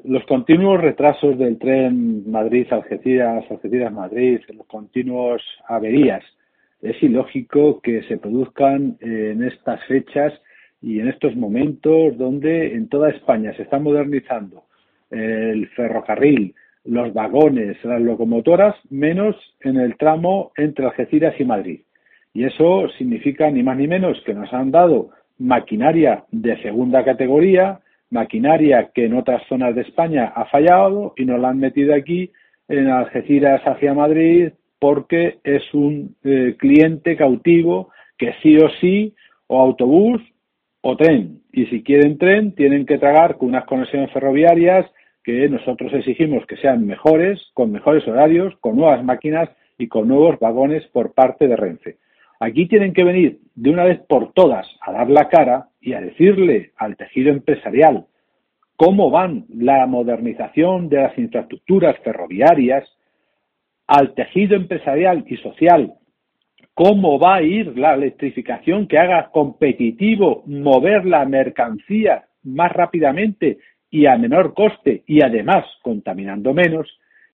los continuos retrasos del tren Madrid-Algeciras, Algeciras-Madrid, los continuos averías, es ilógico que se produzcan en estas fechas y en estos momentos donde en toda España se está modernizando el ferrocarril, los vagones, las locomotoras, menos en el tramo entre Algeciras y Madrid. Y eso significa ni más ni menos que nos han dado maquinaria de segunda categoría, maquinaria que en otras zonas de España ha fallado y nos la han metido aquí en Algeciras hacia Madrid porque es un cliente cautivo que sí o sí, o autobús o tren. Y si quieren tren, tienen que tragar con unas conexiones ferroviarias que nosotros exigimos que sean mejores, con mejores horarios, con nuevas máquinas y con nuevos vagones por parte de Renfe. Aquí tienen que venir de una vez por todas a dar la cara y a decirle al tejido empresarial cómo van la modernización de las infraestructuras ferroviarias, al tejido empresarial y social cómo va a ir la electrificación que haga competitivo mover la mercancía más rápidamente y a menor coste y además contaminando menos,